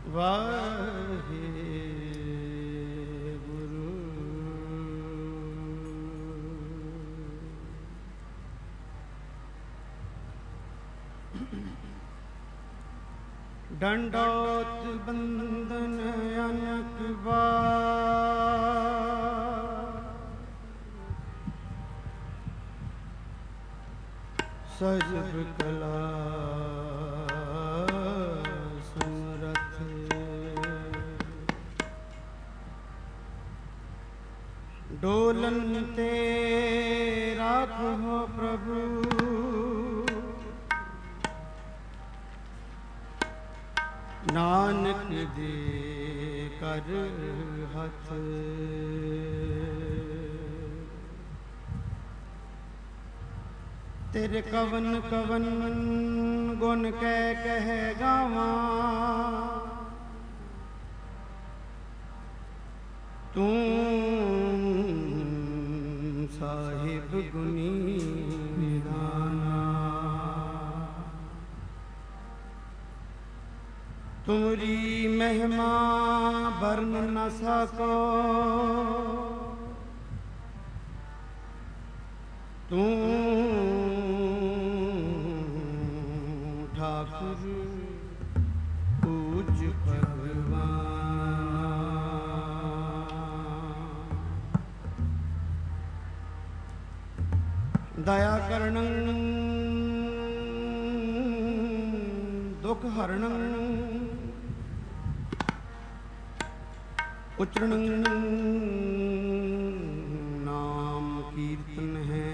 ਵਾਹਿਗੁਰੂ। ਡੰਡੋਤ ਬੰਦਨ ਅਨਕ ਵਾਰ, ਸਜਬ ਕਲਾ ਸਮਰਥ, ਡੋਲਨ ਤੇ ਰਾਖੋ ਪ੍ਰਭੂ, ਨਾਨਕ ਦੇ ਕਰ ਹੱਥ। ਤੇਰੇ ਕਵਨ ਕਵਨ ਗੁਣ ਕਹਿ ਗਾਵਾਂ, ਤੂੰ ਸਾਹਿਬ ਗੁਣੀ ਨਿਦਾਨਾ। ਤੁਮਰੀ ਮਹਿਮਾ ਵਰਨ ਨ ਸਕੋ, ਤੂੰ ਠਾਕੁਰ ਪੂਜ ਭਗਵਾਨ। ਦਇਆ ਕਰਨੰ ਦੁਖ ਹਰਣੰ, ਉਚਰਣੰ ਨਾਮ ਕੀਰਤਨ ਹੈ।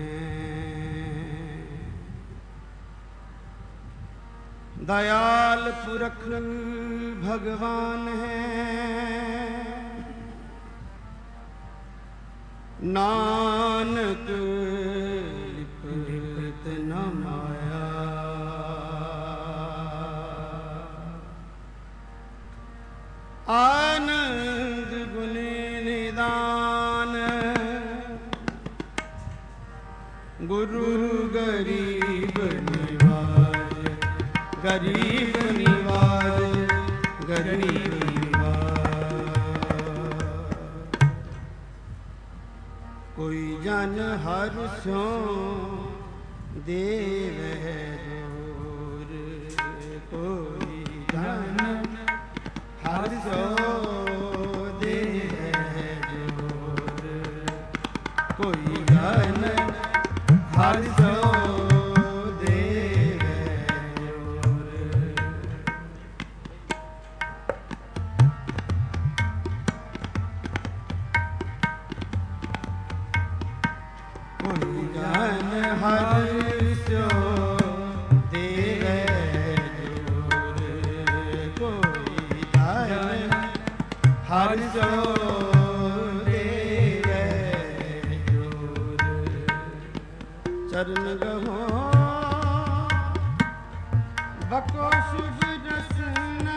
ਦਇਆਲ ਪੁਰਖ ਭਗਵਾਨ ਹੈ, ਨਾਨਕ ਲਿਪਤ ਨ ਮਾਇਆ। ਆਨੰਦ ਗੁਣੀ ਨਿਦਾਨ, ਗੁਰੂ ਗਰੀਬ ਨਿਵਾਜ, ਗਰੀਬ ਨਿਵਾਜ, ਗਰੀਬ ਨਿਵਾਜ। ਕੋਈ ਜਨ ਹਰ ਸਿਉ ਦੇਵੈ ਜੋਰ, ਕੋਈ ਜਨ ਹਰ ਸਿਉ ਦੇਵੈ ਜੋਰ, ਕੋਈ ਜਨ ਹਰ ਸਿਉ ਦੇਵੈ ਜੋਰ। ਕੋਈ ਜਨ ਹਰ ਸਿਉ ਦੇਵੈ ਜੋਰ, ਕੋਈ ਜਨ ਹਰ ਸਿਉ ਦੇਵੈ ਜੋਰ। ਚਰਨ ਗਹੋ ਬਕੋ ਸ਼ੁਭ ਰਸਨਾ,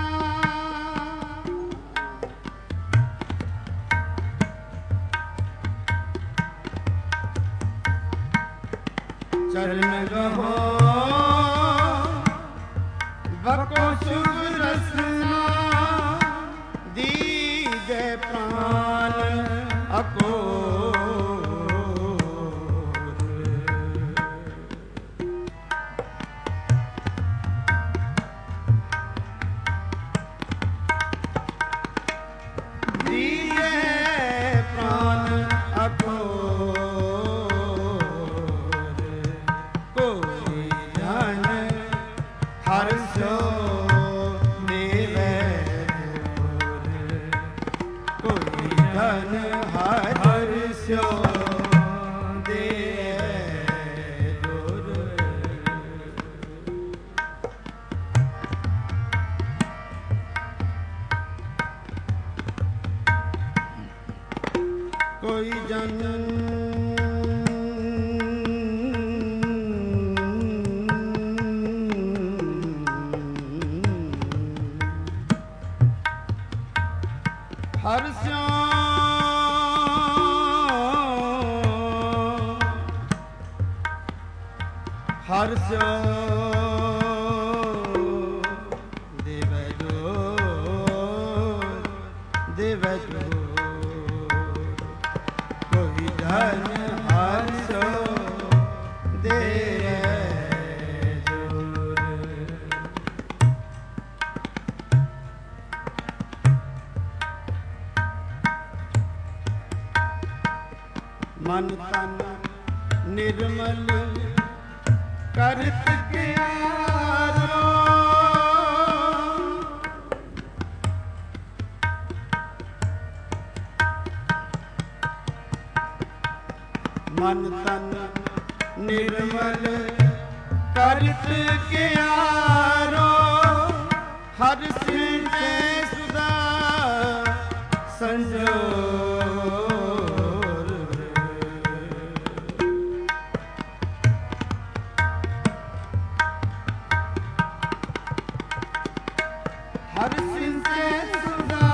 ਚਰਨ ਗਹੋ ਬਕੋ ਸ਼ੁਭ ਰਸਨਾ, ਦੀਜੈ ਪ੍ਰਾਨ ਅਕੋਰ। ਦੀਜੈ ਪ੍ਰਾਨ ਅਕੋਰ, ਕੋਈ ਜਨ ਹਰ ਸਿਉ ਦੇਵੈ ਜੋਰ, ਕੋਈ ਜਨ ਹਰ ਸਿਉ ਦੇਵੈ ਜੋਰ। ਕੋਈ ਜਨ ਹਰ ਸਿਉ ਹਰ ਸਿਉ ਦੇਵੈ ਜੋਰ, ਦੇਵੈ ਜੋਰ ਕੋਈ ਜਨ ਹਰਿ ਸੋ ਦੇਵੈ ਜੋਰ ਮਨ ਤਨ ਨਿਰਮਲ ਕਰਤ ਕਿਆਰੋ ਮਨ ਤਨ ਨਿਰਮਲ ਕਰਤ ਕਿਆਰੋ ਹਰਿ ਸਿੰਚੈ ਸੁਦਾ ਸੰਜੋਰ ਹਰਿ ਸਿੰਚੈ ਸੁਦਾ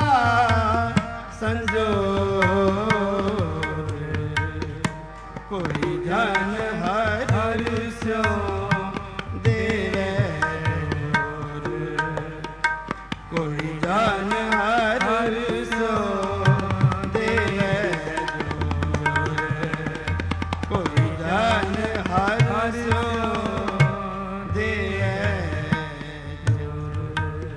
ਸੰਜੋਰ ਕੋਈ ਜਨ ਹਰਿ ਸੋ ਦੇਵੈ ਜੋਰ ਕੋਈ ਜਨ ਹਰਿ ਸੋ ਦੇਵੈ ਜੋਰ ਕੋਈ ਜਨ ਹਰਿ ਸੋ ਦੇਵੈ ਜੋਰ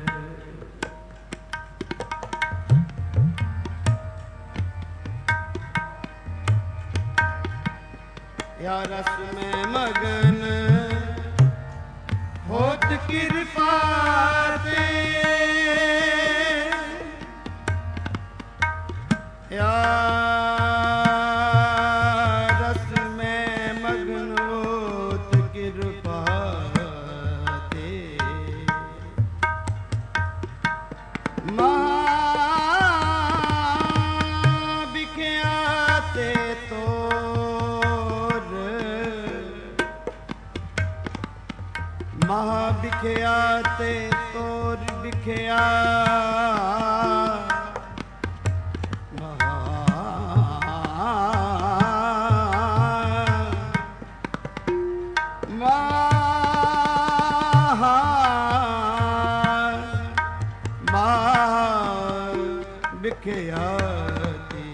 या रस में मगन होत कृपा ते या रस में मगन होत कृपा ते बिख्याते तो ਮਹਾ ਬਿਖਿਆ ਤੇ ਤੋਰ ਬਿਖਿਆ ਬਿਖਿਆ ਤੇ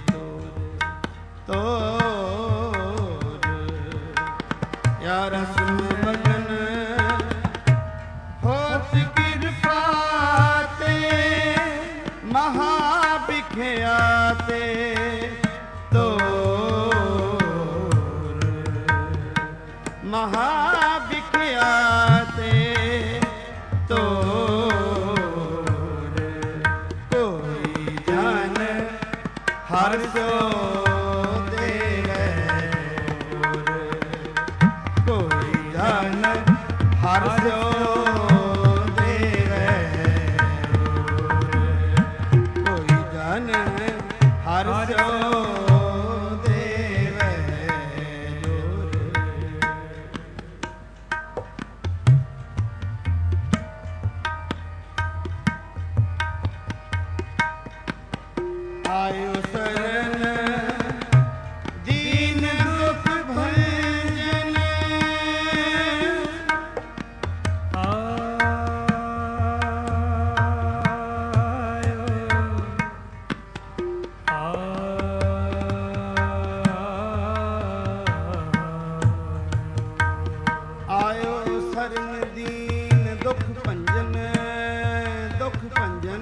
ਤੋਰ ਯਾ ਰਸਮ ਮਗਨ ਹੋਤ ਕਿਰਪਾ ਤੇ ਮਹਾ ਬਿਖਿਆ ਤੇ ਤੋਰ ਮਹਾ ਬਿਖਿਆ ਤੇ ਤੋਰ ਕੋਈ ਜਨ ਹਰਿ ਸੋ ਦੇਵੈ ਜੋਰ ਕੋਈ ਜਨ ਹਰਿ ਸੋ ਦੇਵੈ ਜੋਰ ਕੋਈ ਜਨ ਹਰਿ ਸੋ ਦੇਵੈ ਜੋਰ ਆਇਓ ਸਰਨ ਦੀਨ ਦੁਖ ਭੰਜਨ ਆਇਓ ਸਰਨ ਦੀਨ ਦੁਖ ਭੰਜਨ ਦੁਖ ਭੰਜਨ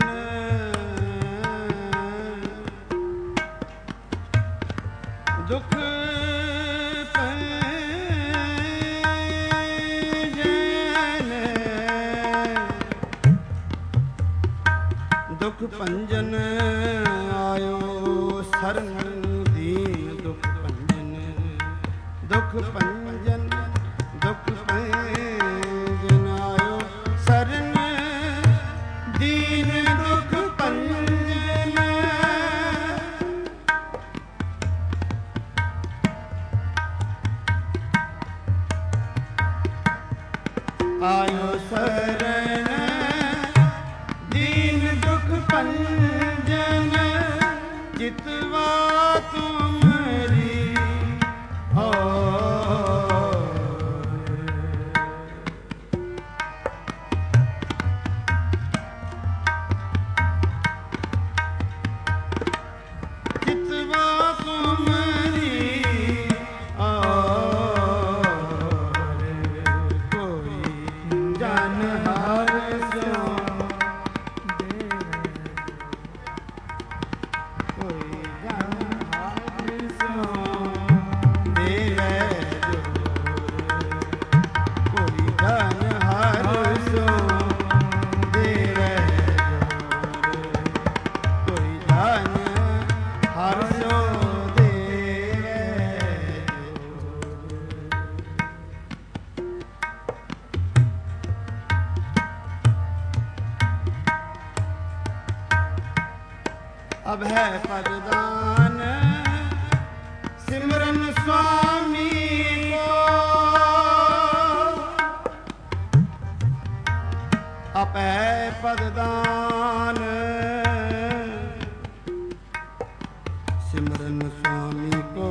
ਦੁਖ ਭੰਜਨ ਦੁਖ ਭੰਜਨ ਆਇਓ ਸਰਨ ਦੀਨ ਦੁਖ ਭੰਜਨ ਦੁਖ ਭੰਜਨ ਦੁਖ ਭੰਜਨ ਆਇਓ ਸਰਨ ਦੀਨ ਦੁਖ ਭੰਜਨ ਆਇਓ ਸਰਨ ਦੀਨ ਦੁਖ ਭੰਜਨ ਜਿਤਵਾ ਤੁਮਰੀ ਹੋ ਅਭੈ ਪਦਦਾਨ ਸਿਮਰਨ ਸੁਆਮੀ ਕੋ ਅਭੈ ਪਦਦਾਨ ਸਿਮਰਨ ਸੁਆਮੀ ਕੋ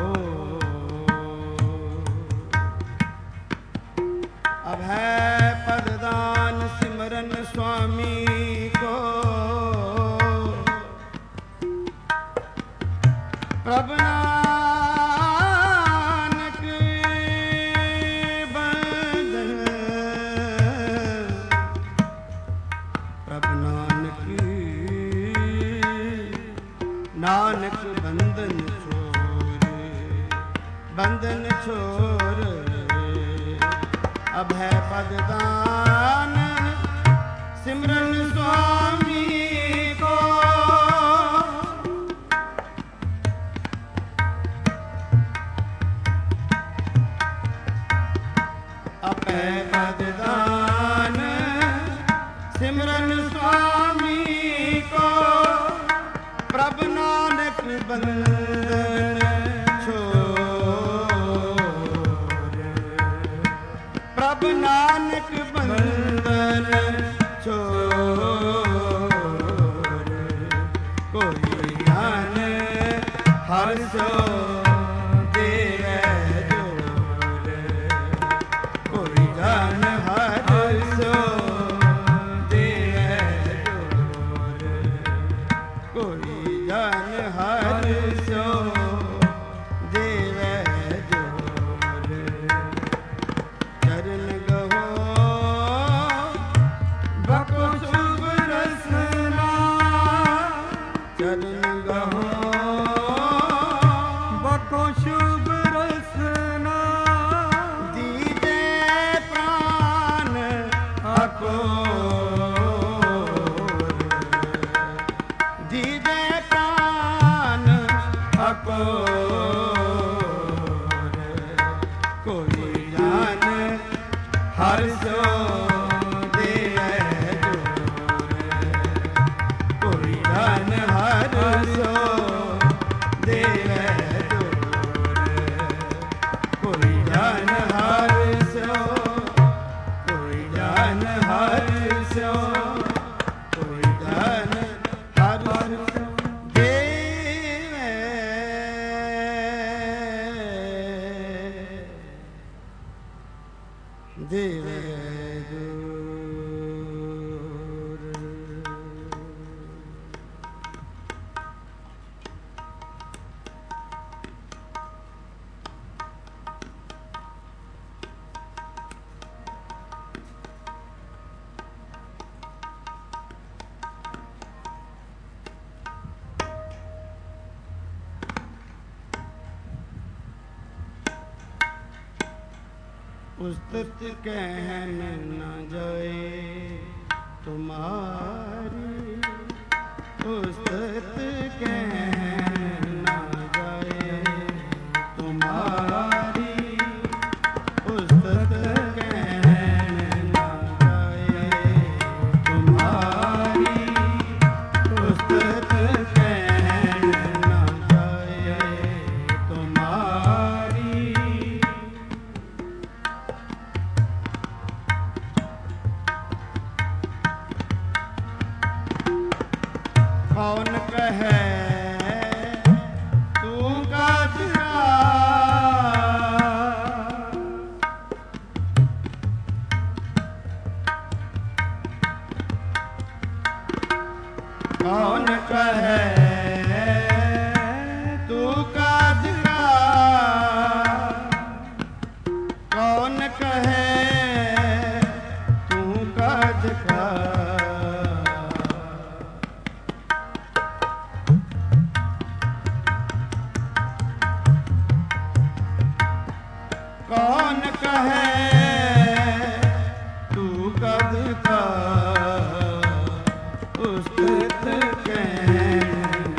ਅਭੈ ਪਦਦਾਨ ਸਿਮਰਨ ਸੁਆਮੀ ਕੋ ਪ੍ਰਭ ਨਾਨਕ ਬੰਧਨ ਪ੍ਰਭ ਨਾਨਕ ਨਾਨਕ ਬੰਧਨ ਛੋਰ ਬੰਧਨ ਛੋਰ ਅਭੈ ਪਦਦਾਨ ਸਿਮਰਨ ਸੁਆਮੀ ਕੋ ਅਭੈ ਪਦਦਾਨ ਸਿਮਰਨ ਸੁਆਮੀ ਕੋ ਪ੍ਰਭ ਨਾਨਕ ਬੰਧਨ ਛੋਰ ਪ੍ਰਭ ਨਾਨਕ ਬੰਧਨ ਛੋਰ ਕੋਈ ਗਿਆਨ ਹਰਿ ਸੋ ਦੇਵੈ ਜੋਰ ਕੋਈ ਗਿਆਨ ਹਰਿ ਸੋ ਦੇਵੈ ਜੋਰ ਕੋਈ ਗਿਆਨ ਹਰਿ ਸੋ ਦੇਵੈ ਜੋਰ ਚਰਨ ਗਹੋ ਬਕੋ ਸ਼ੁਭ ਰਸਨਾ ਚਰਨ ਗਹੋ ਬਕੋ ਸ਼ੁਭ ਰਸਨਾ ਦੀਜੈ ਪ੍ਰਾਨ ਅਕੋਰ ਦੀਜੈ ਪ੍ਰਾਨ ਅਕੋਰ ਕੋਈ ਜਾਨ ਹਰਿ ਸੋ ਦੇਵੈ ਜੋਰ ਕੋਈ ਜਾਨ ਹਰਿ ਸੋ ਦੇਵੈ ਜੋਰ ਕੋਈ ਜਾਨ ਹਰਿ ਸੋ ਕੋਈ ਜਾਨ ਹਰਿ ਸੋ ਕੋਈ ਜਾਨ ਹਰਿ ਸੋ ਦੇਵੈ ਜੋਰ उस्तत कहन न जाए तुम्हारी उस्तत कहन न जाए तुम्हारी उस्तत कहन न जाए तुम्हारी उस्तत कहन न जाए तुम्हारी कौन कहे तू काजरा कौन कहे तू काजरा कौन कहे तू काजरा कौन कहे तू कद का उस्तत कहन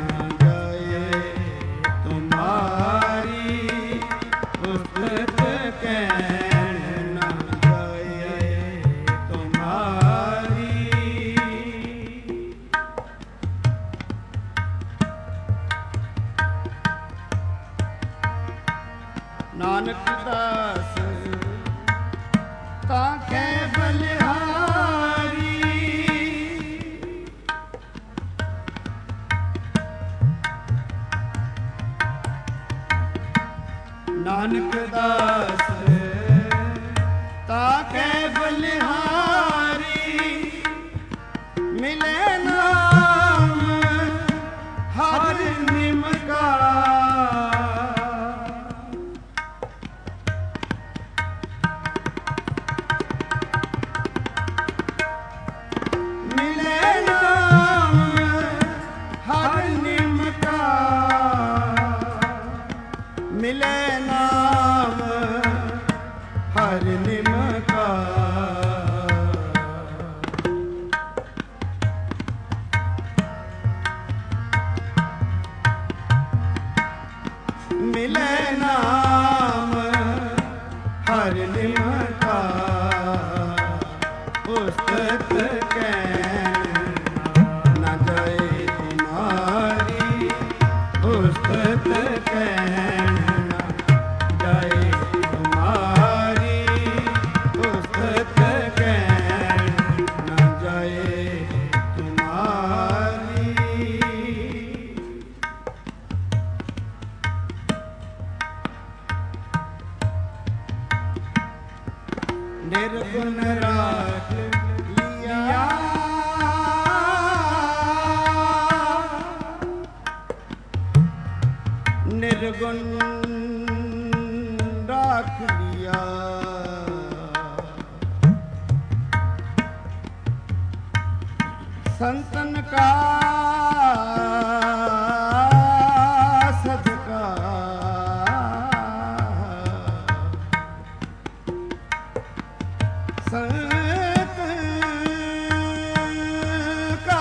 ਨਾਨਕ ਦਾਸ ਤਾਕੇ ਬਲਿਹਾਰੀ ਨਾਨਕ ਦਾਸ ਤਾਕੇ ਬਲਿਹਾਰੀ ਮਿਲੇ ਨਾਮ ਹਰ ਨਿਮਕਾ ਮਿਲੇ ਨਾਮ ਹਰ ਨਿਮਕਾ ਮਿਲੇ ਨਾਮ ਹਰ ਨਿਮਕਾ ਉਸਤਤ ਕਹਿਣ ਨਾ ਜਾਏ ਤੁਮਾਰੀ ਉਸਤਤ ਕਹਿਣ ਨਿਰਗੁਣ ਰਾਖ ਲਿਆ ਨਿਰਗੁਣ ਰਾਖ ਲਿਆ ਸੰਤਨ ਕਾ ਸਦਕਾ संत का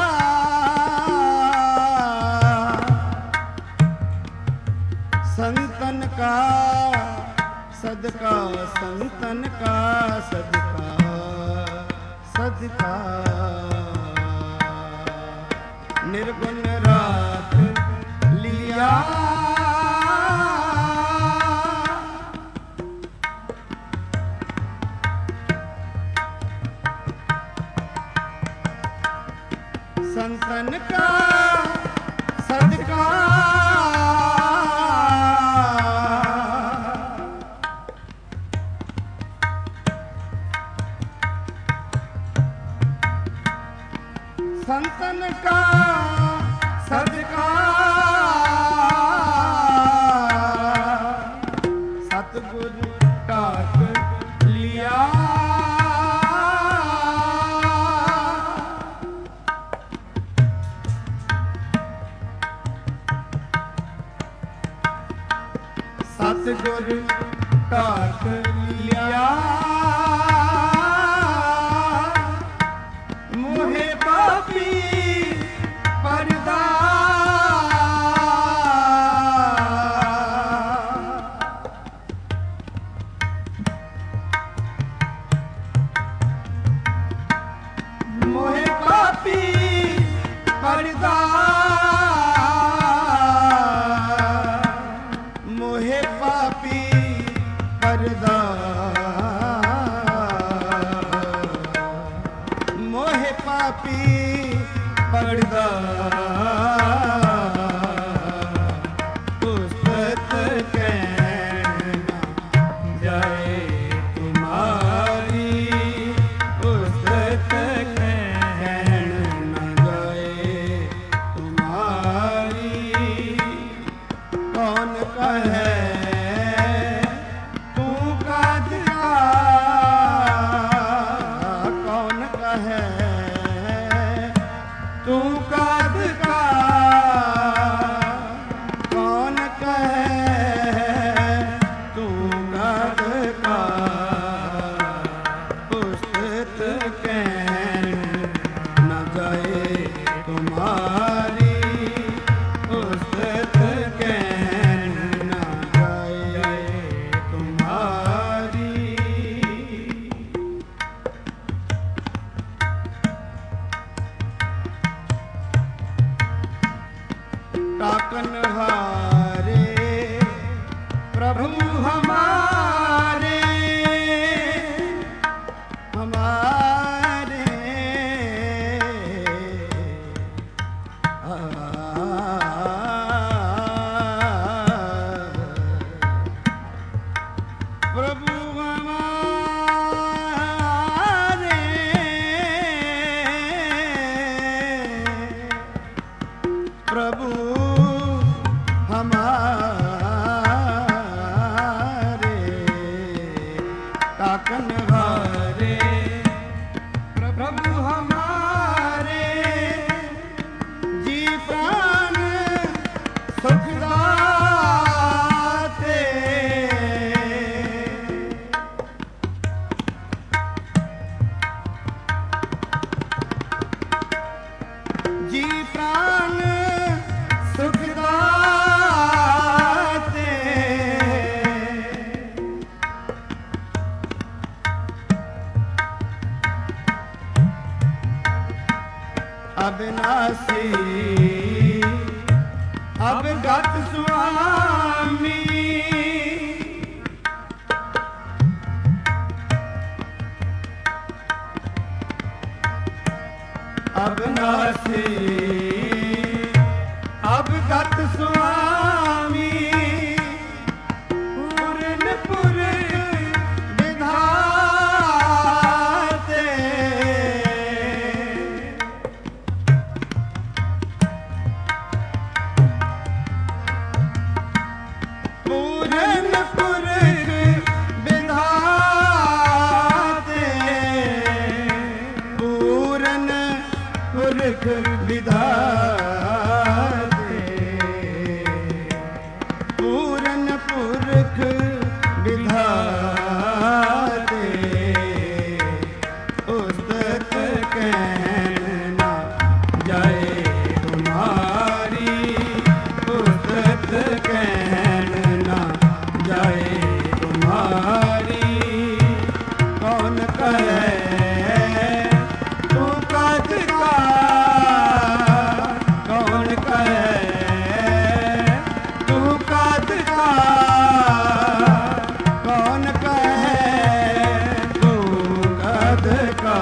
संतन का सदका संतन का सदका सदका निर्गुण राख लिया संतन का सदका संतन का सदका सतगुर टाक लिया सतगुर टाक लिया मोहे पापी परदा मोहे पापी परदा मोहे पापी परदा मोहे पापी परदा पुस्तक कहना जाए तुम्हारी पुस्तक कहना जाए तुम्हारी कौन कहे तू काद का कौन कहे तू काद का पुस्तक कहन न जाए तुम्हारी पुस्तक कहन न जाए तुम्हारी ताकन हारे प्रभु हमारे ਜੀ ਪ੍ਰਾਨ ਸੁਖ ਦਾਤੇ ਅਬਿਨਾਸੀ ਅਬਗਤ ਸੁਆਮੀ ਅਬਿਨਾਸੀ ਅਬਗਤ ਸੁਆਮੀ ਪੂਰਨ ਪੁਰ ਵਿਧਾਤੇ ਪੂਰਨ ਪੁਰਖ ਵਿਧਾਤੇ ਪੂਰਨ ਪੁਰਖ ਵਿਧਾਤੇ ਪੂਰਨ ਪੁਰਖ ਵਿਧਾਤੇ ਉਸਤਤ ਕਹਿਣ ਨਾ ਜਾਏ ਤੁਮਾਰੀ ਉਸਤਤ ਕਹਿਣ ਨਾ ਜਾਏ ਤੁਮਾਰੀ ਕੌਣ ਕਹੇ ਤੂੰ ਕਦ ਕਾ ਕੌਣ ਕਹੇ ਤੂੰ ਕਦ ਕਾ ਕੌਣ ਕਹੇ ਤੂੰ ਕਦ ਕਾ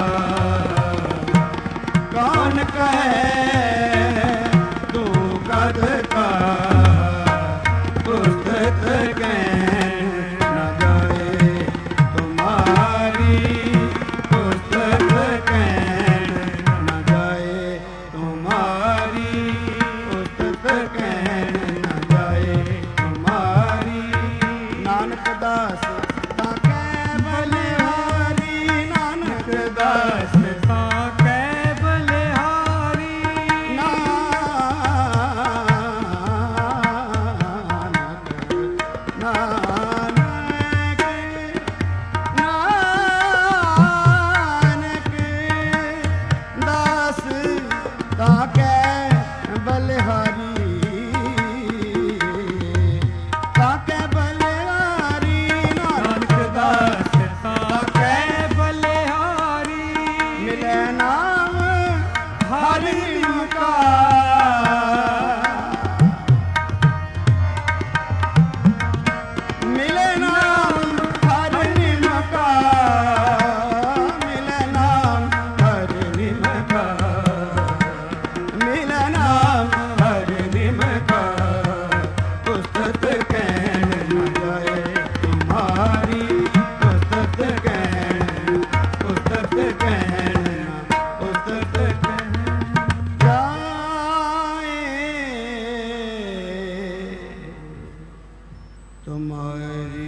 ਕੌਣ ਕਹੇ ਤੂੰ ਕਦ ਕਾ ਉਸਤਤ ਕਹਿਣ ਨਾ ਜਾਏ ਤੁਮਾਰੀ ਉਸਤਤ ਕਹਿਣ ਨਾ ਜਾਏ ਤੁਮਾਰੀ ਉਸਤਤ ਕਹਿਣ ਨਾ ਜਾਏ ਤੁਮਾਰੀ ਨਾਨਕ ਦਾਸ ਤਾਂ ਕਹਿ ਬਲਿਹਾਰੀ ਨਾਨਕ ਦਾਸ ਤਾਂ ਕਹਿ ਬਲਿਹਾਰੀ ਨਾਨਕ ਦਾਸ ਤਾਂ ਕਹਿ ਬਲਿਹਾਰੀ ਤਾਂ ਕਹਿ ਬਲਿਹਾਰੀ ਨਾਨਕ ਦਾਸ ਤਾਂ ਕਹਿ ਬਲਿਹਾਰੀ ਮਿਲੇ ਨਾਮ ਹਰਿ ਨਿਮਕਾ ਮਿਲੇ ਨਾਮ ਹਰਿ ਨਿਮਕਾ ਮਿਲੇ ਨਾਮ ਹਰਿ ਨਿਮਕਾ ਮਿਲੇ ਨਾਮ ਹਰਿ ਨਿਮਕਾ ਉਸਤਤ ਕਹਿਣ ਨਾ ਜਾਏ ਤੁਮਾਰੀ ਉਸਤਤ ਕਹਿਣ ਉਸਤਤ ਕਹਿਣ ਉਸਤਤ ਕਹਿਣ ਜਾਏ ਤੁਮਾਰੀ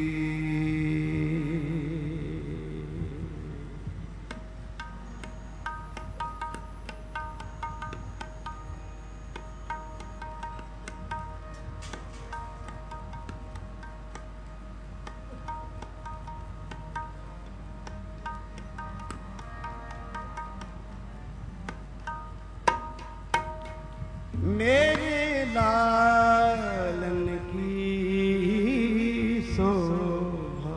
मेरे लालन की शोभा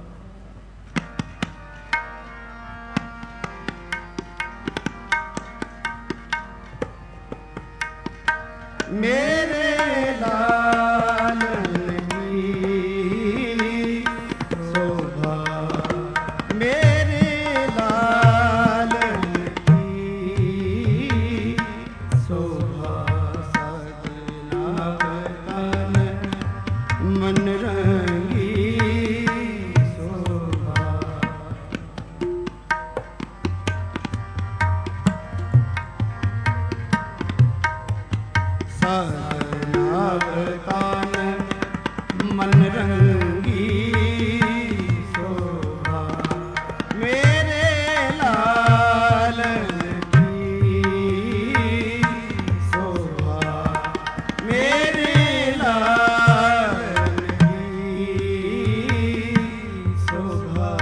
मेरे लालन की शोभा मेरे लालन की शोभा मन रंगी शोभा सदनावतान मन रंगी शोभा मेरे लालन की शोभा मेरे लालन की शोभा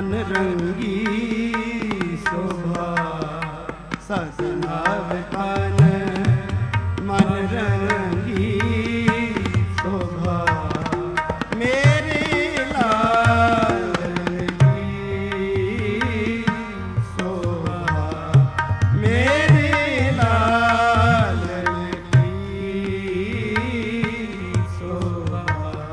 मन रंगी शोभा सजना वितान मन रंगी शोभा मेरे लाल की शोभा मेरे लाल की शोभा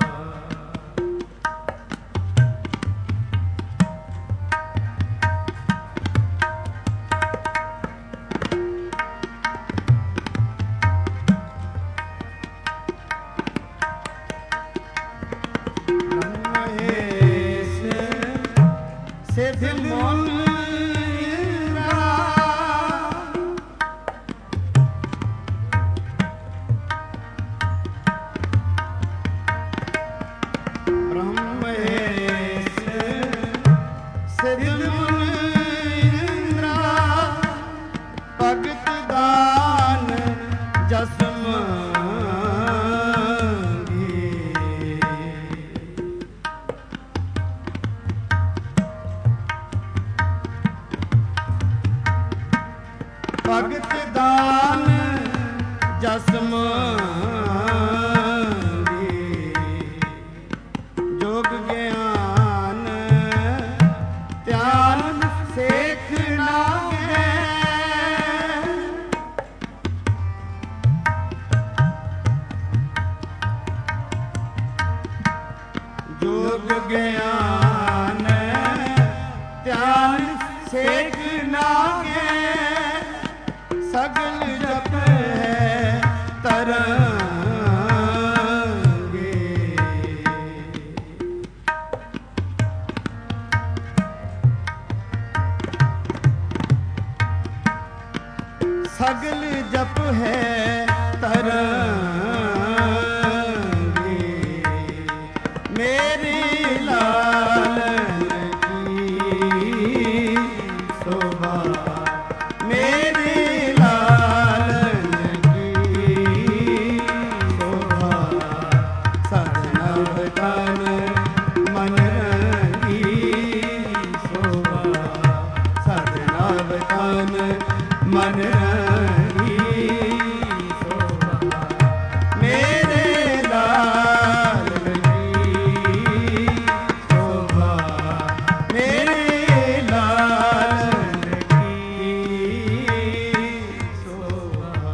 सिद्ध मुनिंद्रा ब्रह्मेश सिद्ध मुनिंद्रा भगत दान जस भगत दान जस मांगे जोग ज्ञान ध्यान सेख नागे जोग ज्ञान ध्यान सेख नागे सगल जप है तरंगे सगल जप है तरंगे मेरी लाल की शोभा मेरी मन रंगी शोभा मेरे लाल की शोभा मेरे लाल की शोभा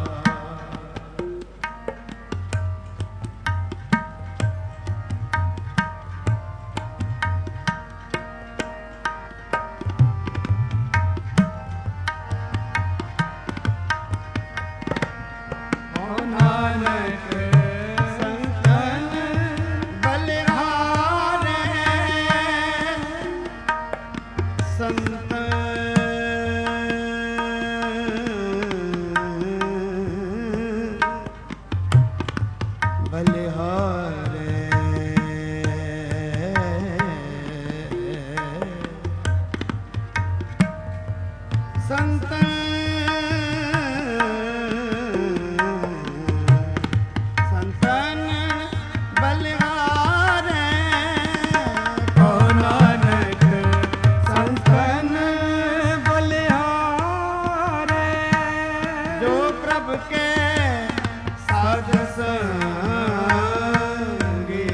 नानक संतन बलिहारे संत बलिहारे संत के साध संगे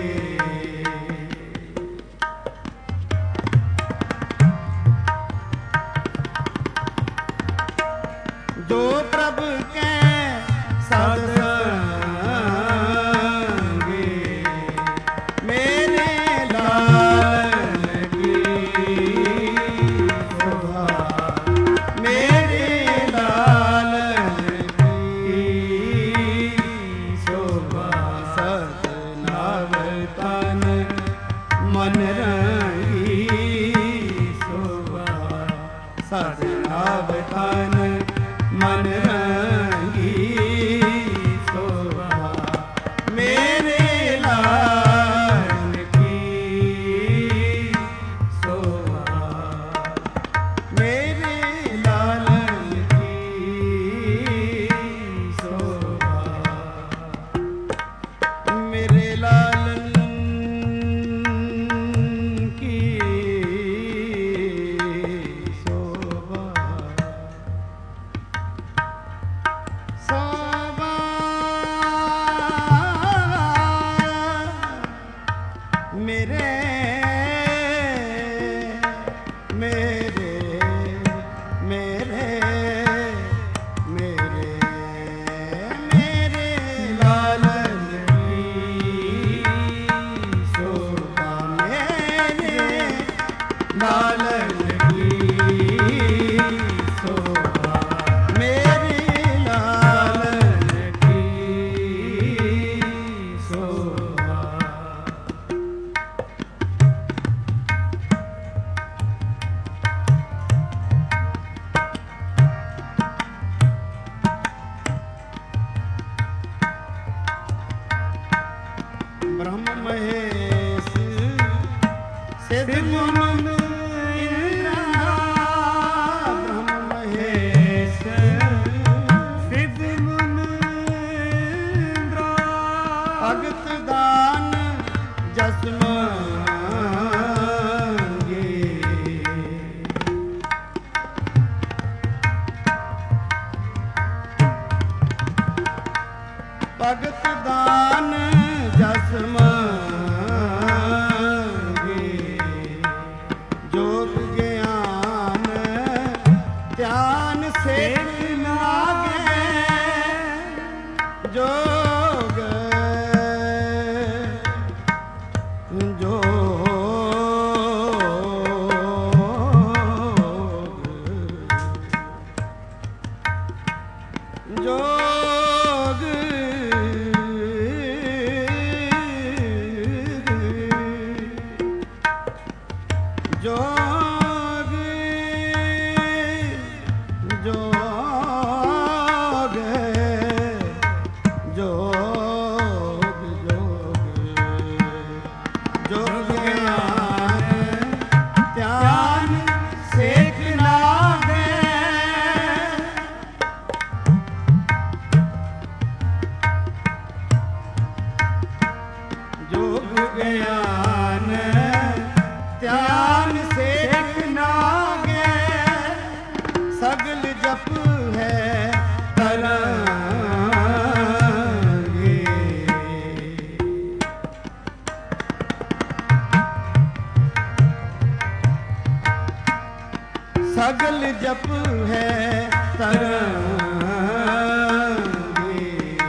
जो प्रभु के साध संगे मेरे लाल की शोभा मेरे लाल शोभा ब्रह्म महेश सिद्ध मुन इंद्रा ब्रह्म महेश सिद्ध मुन इंद्रा भगत दान जस मांगे भगत दान जस मांगे जोग ज्ञान ध्यान सेठ नागे जोग जोग जोग जोग जोग जोग ज्ञान ध्यान सेठ नागे जोग ज्ञान ध्यान सेठ नागे सगल जप है तरंगे सगल जप है तरंगे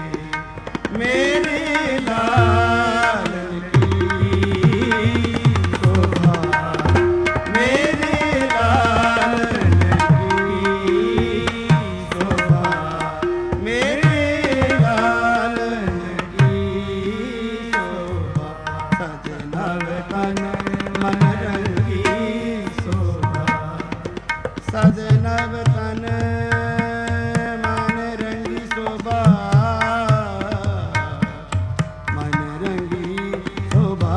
मेरे लाल सजनव तन मन रंगी शोभा मन रंगी शोभा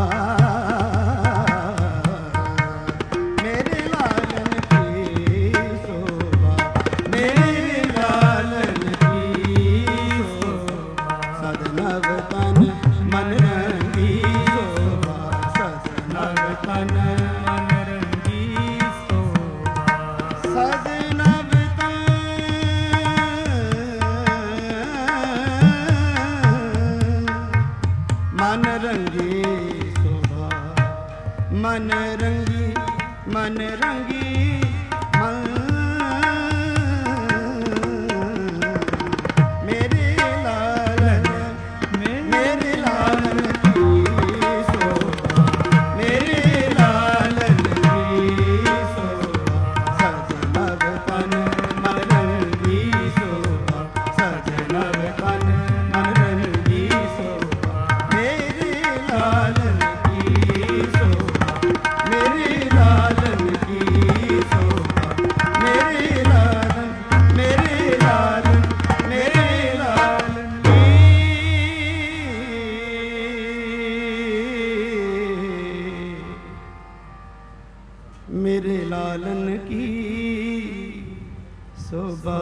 मेरे लालन की शोभा मेरे लालन की शोभा सजनव तन मन रंगी शोभा सजनव तन मन रंगी सजनव मन रंगी शोभा मन रंगी मन रंगी मन मेरे लालन की शोभा मेरे लालन की शोभा सजनव तन मन रंगी शोभा सजनव तन मन रंगी शोभा मेरे लालन की शोभा मेरे लालन की शोभा मेरे लालन मेरे लालन मेरे लालन मेरे लालन की शोभा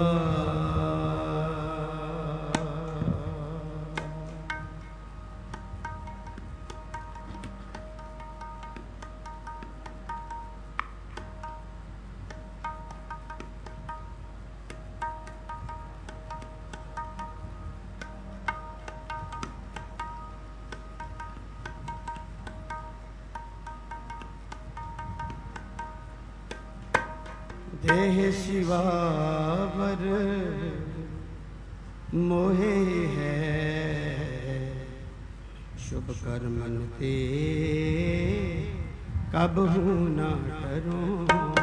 देह शिवावर मोहे है शुभ कर्मन ते कब हूँ न डरूं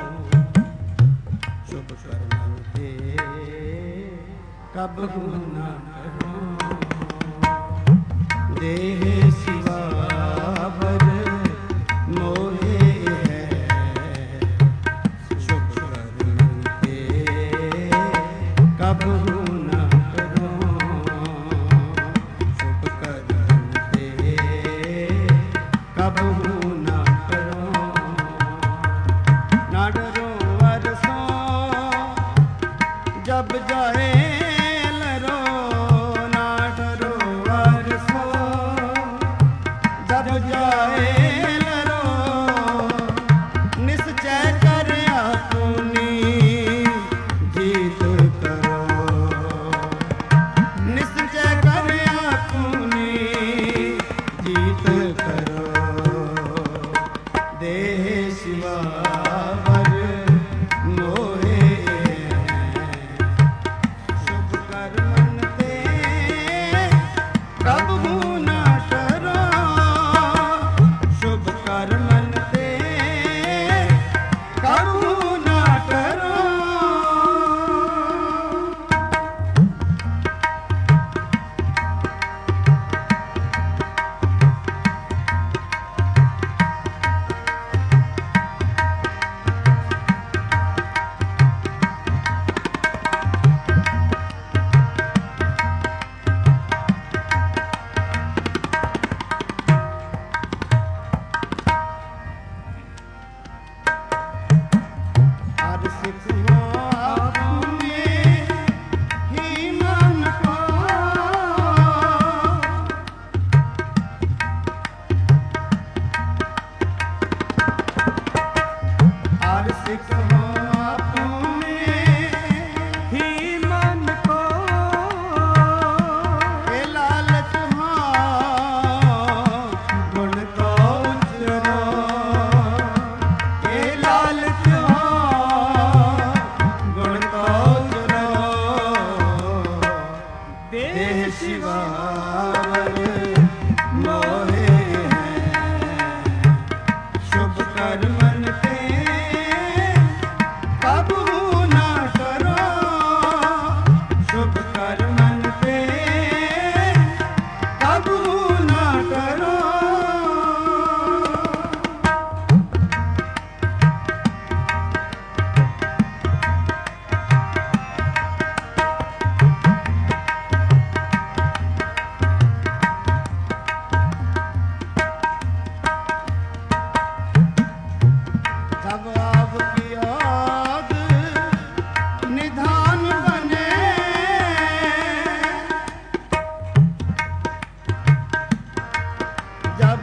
शुभ कर्मन ते कब हूँ न डरूं देह शिवावर मोहे कब हूँ न करूँ शुभ कर्म ते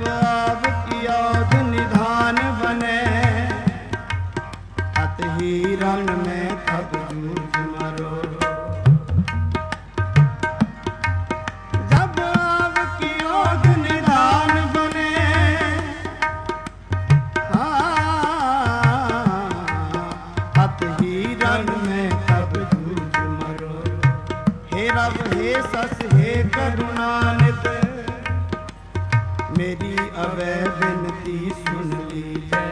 आव कियोद निधान बने, अत ही रण में थक जूझ मरो। जब आव कियोद निधान बने, अत ही रण में थक जूझ मरो। हे रब हे सस हे करुणानिध, मेरी अवै विनती सुन लीजै।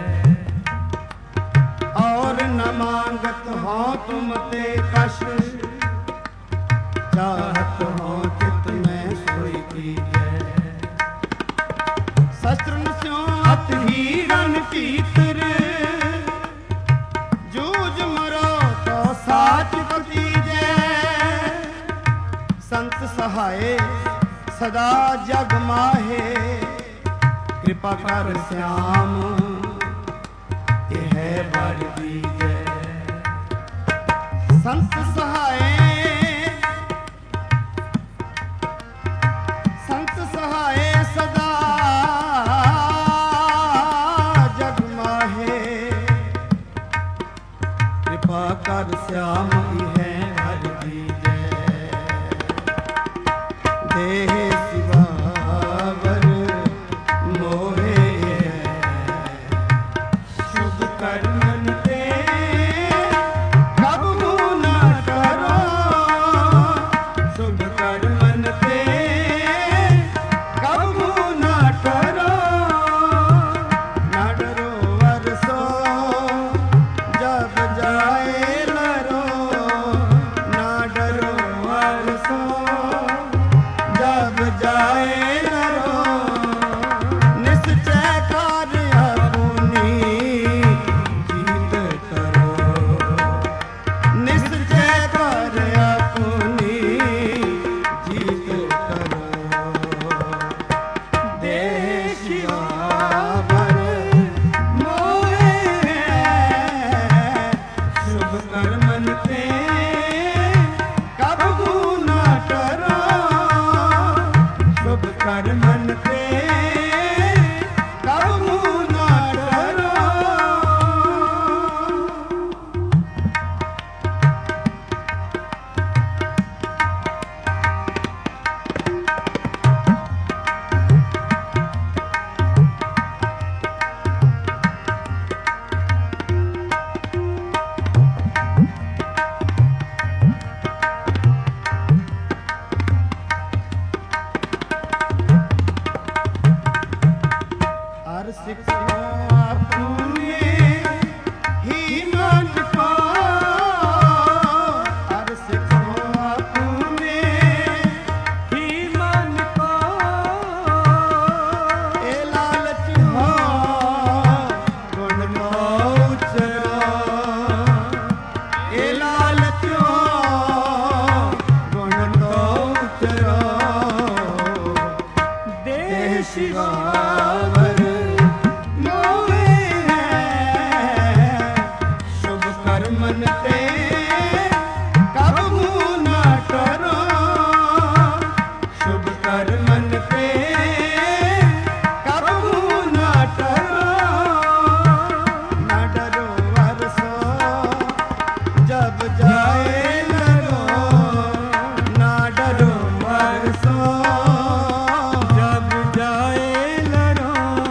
और न मांगत हो तुम ते कश, चाहत हो चित में सोई कीजै। शस्त्र स्यों अत ही रण भीतर, जूझ मरो तो साच भतीजै। संत सहाय सदा जग माहे, कृपा कर श्याम यह वर दीजै। संत सहाय सदा जग माहे, कृपा कर श्याम यह वर दीजै। देह सिवावर मोहे शुभ कर्मन ते, कबहू न करो शुभ कर्मन ते, कबहू न करो। न डरो वरसो जब जाए लरो, न डरो वरसो जब जाए लरो। निश्चय कार्य अपनी जीत करो, निश्चय कार्य अपनी जीत करो। देह सिवावर मोहे शुभ कर्मन ते, कबहू न करो शुभ कर्मन ते, कबहू न डरो। हर सिखो अपने ही मन को, हर सिखो अपने ही मन को। ए लालच हो गुण को उचरो, ए लालच हो गुण को उचरो। देह सिवावर शुभ कर्मन ते, कबहू न करो शुभ कर्मन ते, कबहू न करो। न डरो वरसो जब जाए लरो, न डरो वरसो जब जाए लरो।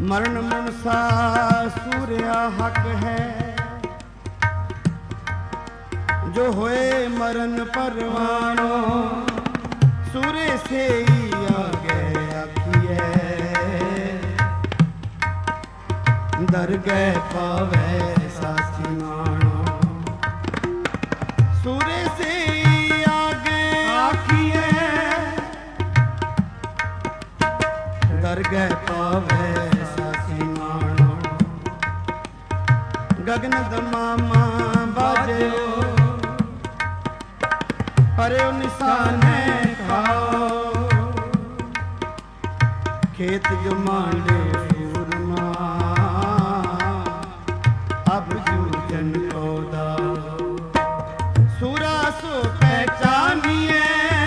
मरण मुनसा सूर्या हक है, जो होए मरण परवानो, सूर्य से ही आगे आखिए, दरगह पावे सासी मानो, सूर्य से ही आगे आखिए, दरगह पावे सासी मानो, गगन दमामा बाजे हरे निशाने खाओ, खेत जो मांडे सूरमा, अब जूझन को दाओ, सूरा सो पहचानिए,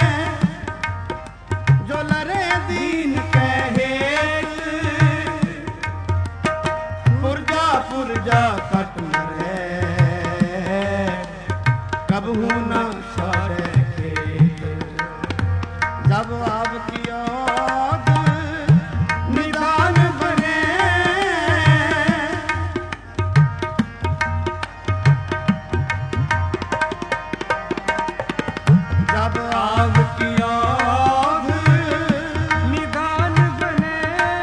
जो लरे दीन कहे, पुरजा पुरजा कट मरे, कब हूँ ना जब आपकी याद निदान बने, जब आपकी याद निदान बने,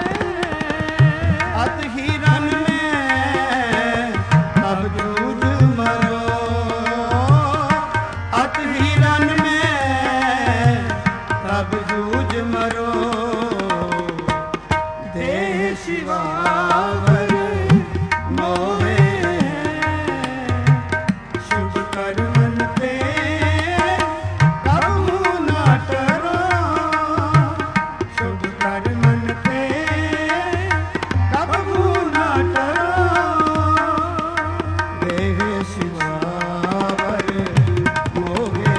अत हिरन में तब जूझ मरो, अत हिरन में तब जूझ मरो, देह शिवावर मोहे, शुभ कर्मन पे कबू ना टरो, शुभ कर्मन पे कबू ना टरो, देह शिवावर मोहे,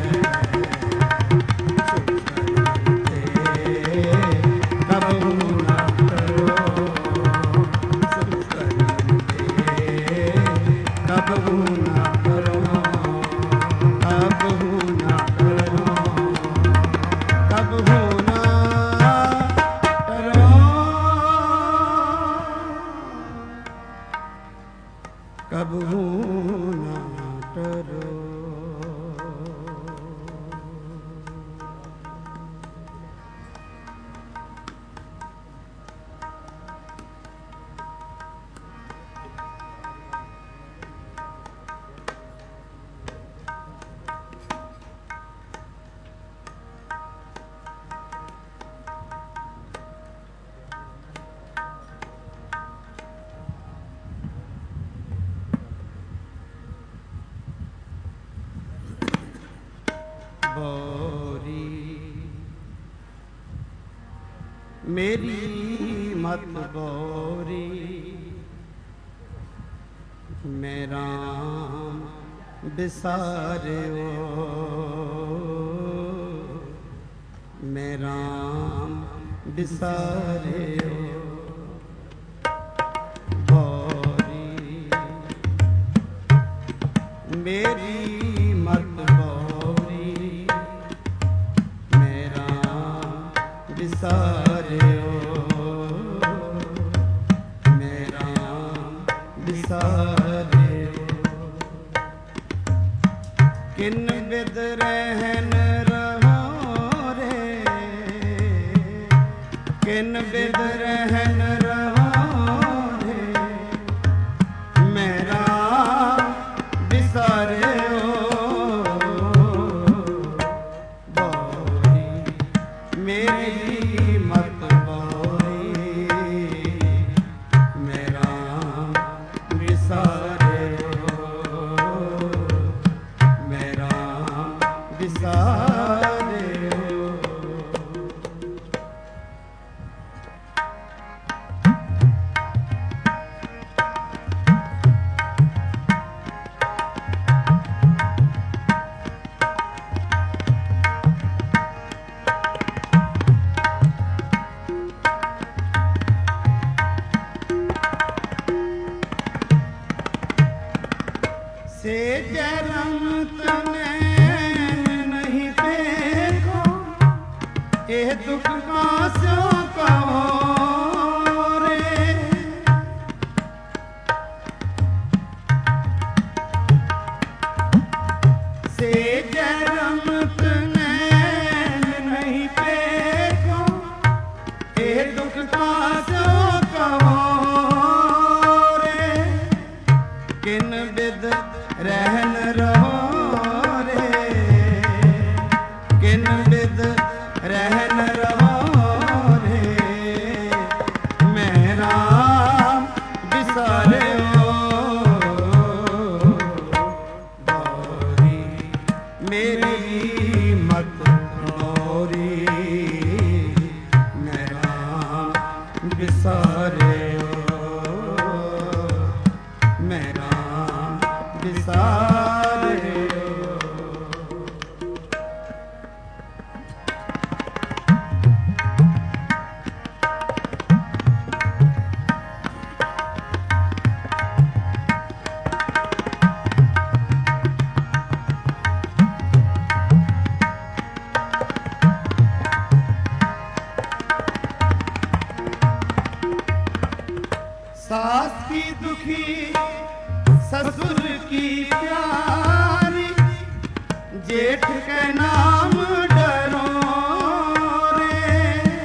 कबहू ना टरो। मेरी मत बोरी मैं राम बिसारियो, मैं राम बिसारियो बोरी, मेरी मत बोरी मैं राम बिसारियो, किन बिद रहन रहो रे, किन बिद रहन रहो रे, मेरा बिसारे बोरी, मेरी मत बोरी मेरा बिसारे से जरम तने नहीं देखो, ये दुख का सो कहो रे, दुख कासो कहो रे, किन बिद रहन रहो रे, किन बिद रहन रहो रे, मैं राम बिसारे गौरी मेरी मत गौरी, मैं राम बिसारे मैं राम बिसारे। सास की दुखी ससुर की प्यारी, जेठ के नाम डरो रे,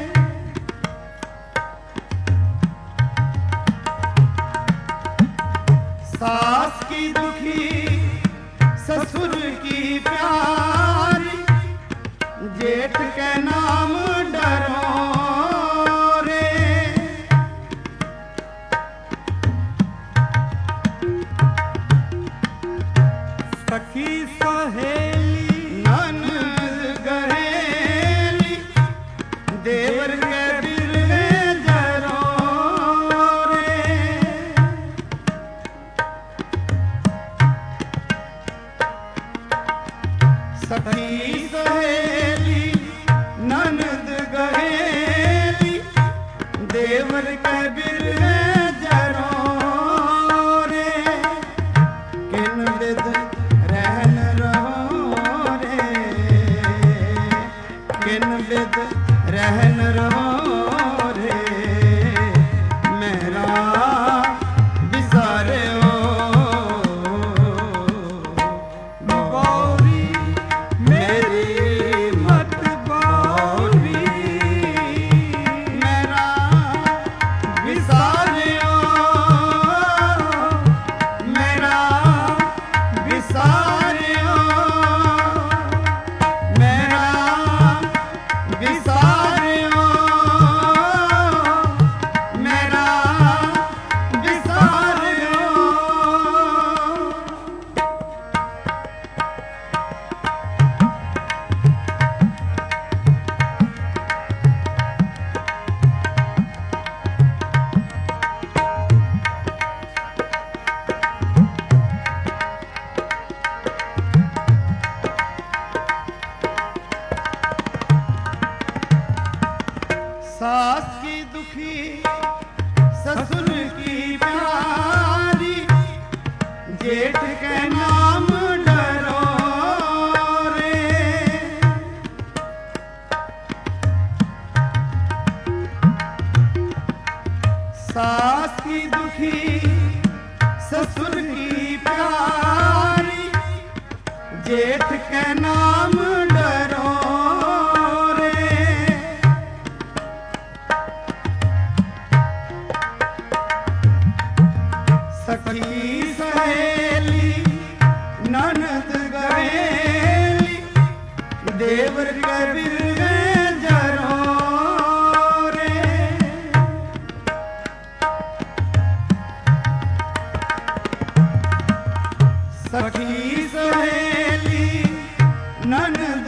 सास की दुखी ससुर की प्यारी, जेठ के नाम डरो रे, सखी सहेली ननद गहेली, देवर के बिरले जरो रे, सखी सहेली ननद गहेली, देवर के बिरले जरो रे, किन बिद रहन रहो रे, किन बिद रहन रहो रे, मैं राम बिसारे गौरी मेरी मत गौरी, मैं राम बिसारे मैं राम बिसारे मैं राम बिसारे मैं राम बिसारे। सास की दुखी ससुर की प्यारी, जेठ के नाम डरो रे, सास की दुखी ससुर की प्यारी, जेठ के नाम डरो रे, सखी सहेली ननद गहेली, देवर के बिरले जरो रे, सखी सहेली ननद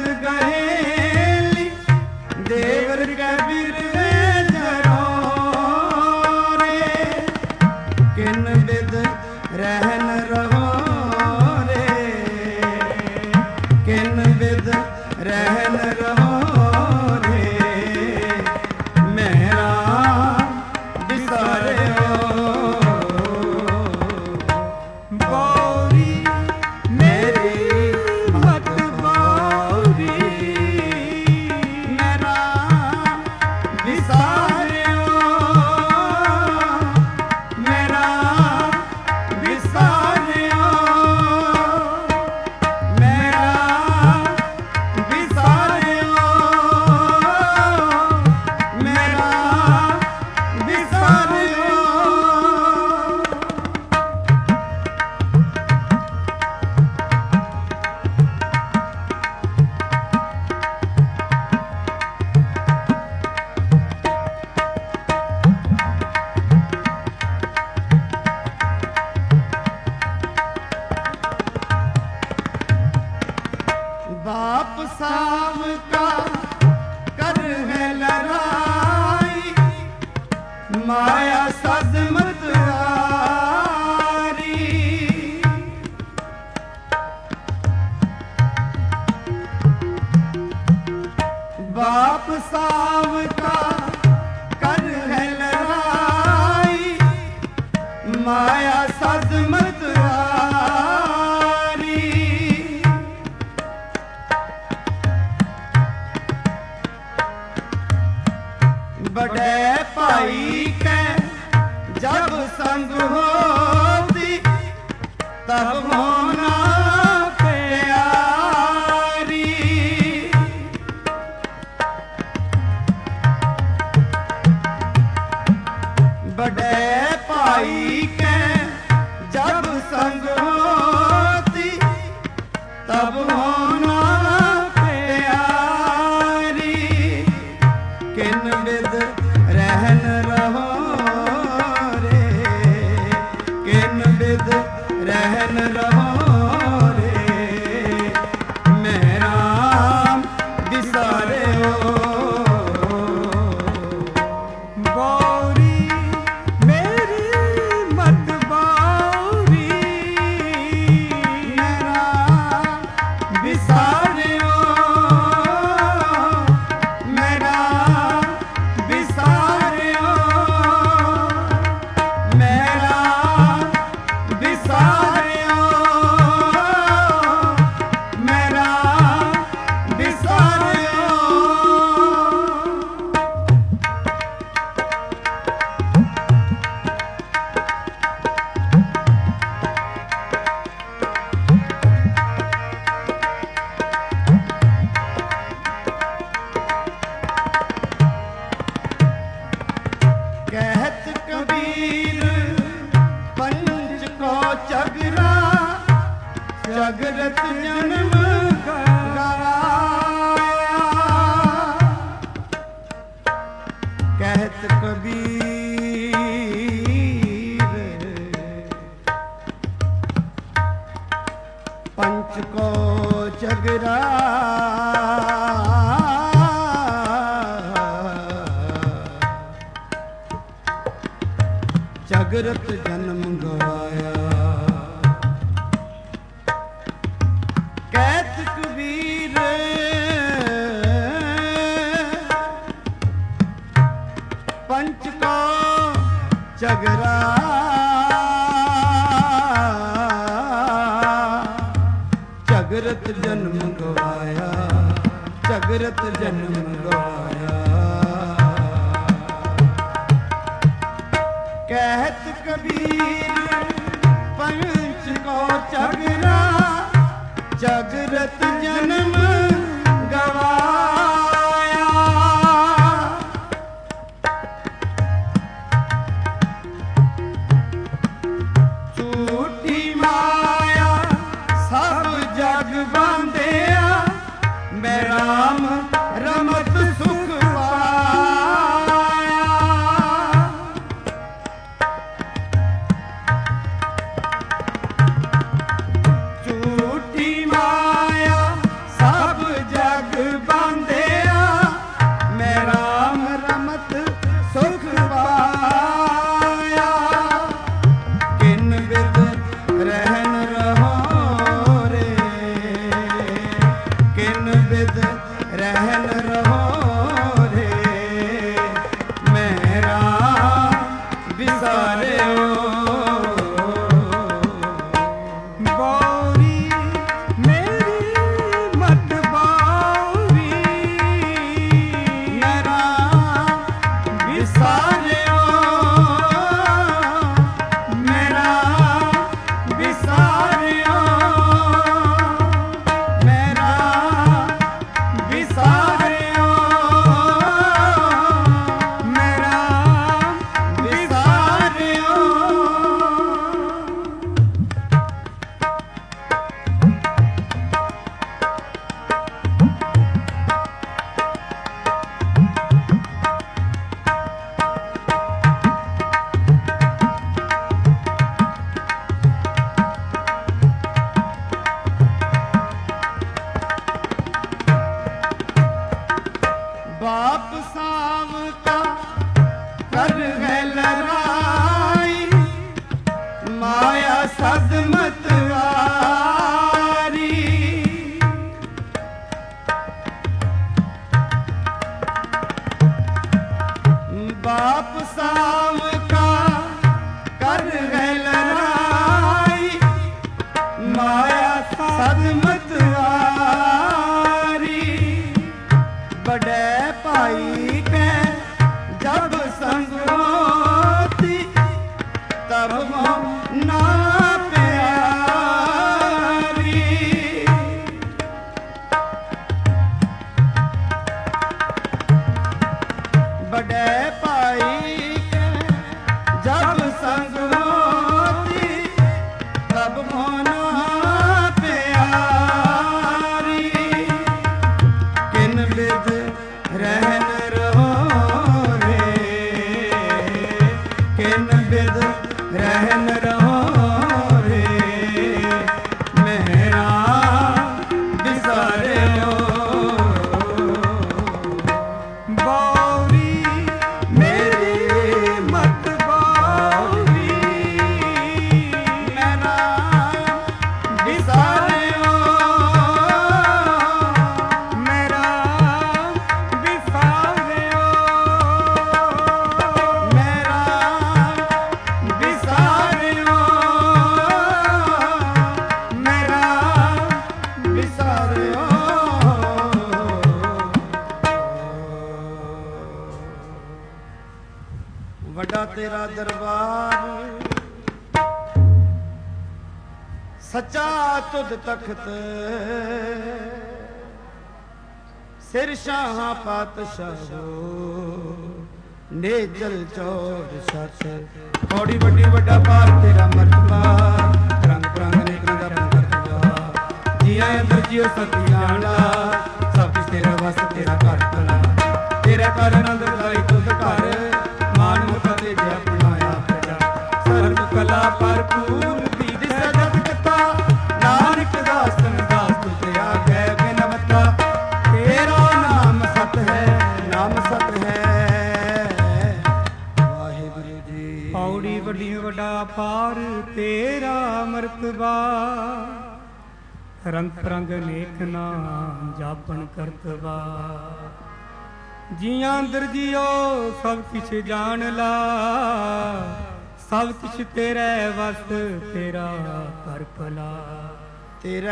माया सदमत आरी। बाप साव का कर है लड़ाई, माया सदमत आरी। बड़े भाई के जब संग होती तब होना प्यारी। बड़े भाई के जब संग होती तब होना प्यारी। किन बिद रहन रहो रे, किन बिद रहन रहो रे, मेरा बिसारे हो। बावरी मेरी मत बावरी, मेरा बिसारे हो, मेरा बिसारे हो, मेरा बिसारे हो, मेरा बिसारे हो। कहत कबीर पंच को चगरा, चगरत जन्म गवाया। कहत कबीर पंच को चगरा, चगरत जन्म गवाया। कहत कबीर पंच को चगरा, चगरत जन्म गवाया, चगरत जन्म गवाया। कहत कबीर पंच को चगरा, चगरत जन्म गवाया। झूठी माया सब जग बांधिया, मैं राम रमत सुख पाया। झूठी माया सब जग बांधिया, मैं राम रमत सुख पाया। किन बिद रहन रहो रे, किन बिद रहन रहो रे, मेरा बिसारे हो। बावरी मेरी मत बावरी, मेरा बिसारे हो, मेरा बिसारे हो, मेरा बिसारे हो, मेरा बिसारे हो। है लड़ाई माया सदमत वारी। बाप साम का कर है लड़ाई माया सदमत वारी। बड़े भाई के जब संग होती तब ना प्यारी। बड़े भाई के जब संग होती तब ना प्यारी। किन विध रहन रहो रे किन विध रहन रहो रे मेरा बिसारियो। बावरी मेरी मत बावरी मेरा बिसारियो। मेरा बिसारियो। मेरा बिसारियो। मेरा बिसारियो। ਵੱਡਾ ਤੇਰਾ ਦਰਬਾਰ ਸੱਚਾ ਤੁਧ ਤਖਤ ਸਿਰ ਸ਼ਾਹਾਂ ਪਾਤਸ਼ਾਹੋ ਨੇਜਲ ਚੌਰ ਸੱਚ। ਬੜੀ ਵੱਡੀ ਵੱਡਾ ਪਾਰ ਤੇਰਾ ਮਰਤਬਾ ਰੰਗ ਪ੍ਰੰਗ ਅਨੇਕ ਰੰਗਾ ਕਰਤਵਾ। ਜੀਆਂ ਅੰਦਰ ਜੀਓ ਸਤੀ ਜਾਣਾ ਸਭ ਕੁਛ ਤੇਰਾ ਵਸ ਤੇਰਾ ਘਰ ਭਲਾ। ਤੇਰਾ ਘਰ ਆਨੰਦ ਲਾਈ ਤੁਧ ਘਰ ਮਾਨ ਮੁਖ ਤੇ ਜੇ ਆਪਣਾਇਆ ਪ੍ਰਜਾ। ਸਰਬ ਕਲਾ ਭਰਪੂਰ ਦੀਦ ਸਜਤ ਕਥਾ ਨਾਨਕ ਦਾਸ ਤਨ ਦਾਸ ਤੁਤੇ ਆਗੇ ਬਿਨਵਤਾ। ਤੇਰਾ ਨਾਮ ਸਤ ਹੈ ਨਾਮ ਸਤ ਹੈ। ਵਾਹਿਗੁਰੂ ਜੀ। ਪੌੜੀ ਵੱਡੀ ਵੱਡਾ ਪਾਰ ਤੇਰਾ ਮਰਤਬਾ ਰੰਗ ਪ੍ਰੰਗ ਅਨੇਕ ਨਾਮ ਜਾਪਨ ਕਰਤਵਾ। ਜੀਆਂ ਅੰਦਰ ਜੀਓ ਸਭ ਕਿਛ ਜਾਣ ਲਾ ਸਭ ਕਿਛ ਤੇਰੇ ਵਸ ਤੇਰਾ ਕਰ ਭਲਾ। ਤੇਰਾ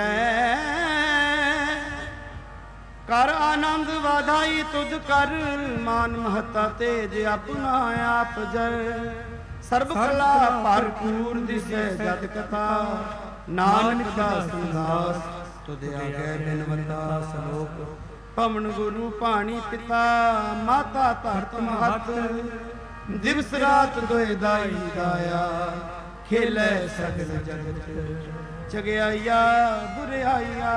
ਕਰ ਆਨੰਦ ਵਾਧਾਈ ਤੁਧ ਕਰ ਮਾਨ ਮਹਤਾ ਤੇਜ ਆਪਣਾ ਆਪ ਜਰ। ਸਰਬ ਕਲਾ ਭਰਪੂਰ ਦਿਸੈ ਜਦ ਕਥਾ ਨਾਨਕ ਦਾਸ ਦਾਸ ਤੁਧ ਆਗੇ ਬਿਨਵਤਾ। ਸਲੋਕ ਪਵਨ ਗੁਰੂ ਪਾਣੀ ਪਿਤਾ ਮਾਤਾ ਧਰਤ ਮਹਤ। ਦਿਵਸ ਰਾਤ ਦੋਇ ਦਾਈ ਦਾਇਆ ਖੇਲੇ ਸਗਲ ਜਗਤ। ਚਗਿਆਈਆ ਬੁਰਿਆਈਆ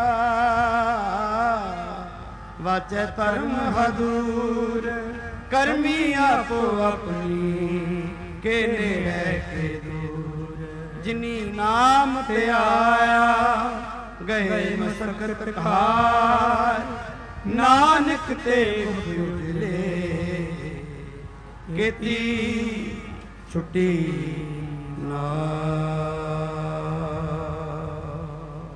ਵਾਚੈ ਧਰਮ ਹਦੂਰ। ਕਰਮੀ ਆਪੋ ਆਪਣੀ ਕੇ ਨੇੜੇ ਕੇ ਦੂਰ। ਜਿਨੀ ਨਾਮ ਤੇ ਆਇਆ ਗਏ ਮਸਕਤ ਖਾਰ। ਨਾਨਕ ਤੇ ਉਜਲੇ ਕੀਤੀ ਛੁੱਟੀ ਨਾ।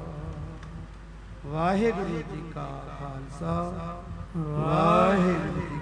ਵਾਹਿਗੁਰੂ ਜੀ ਕਾ ਖਾਲਸਾ ਵਾਹਿਗੁਰੂ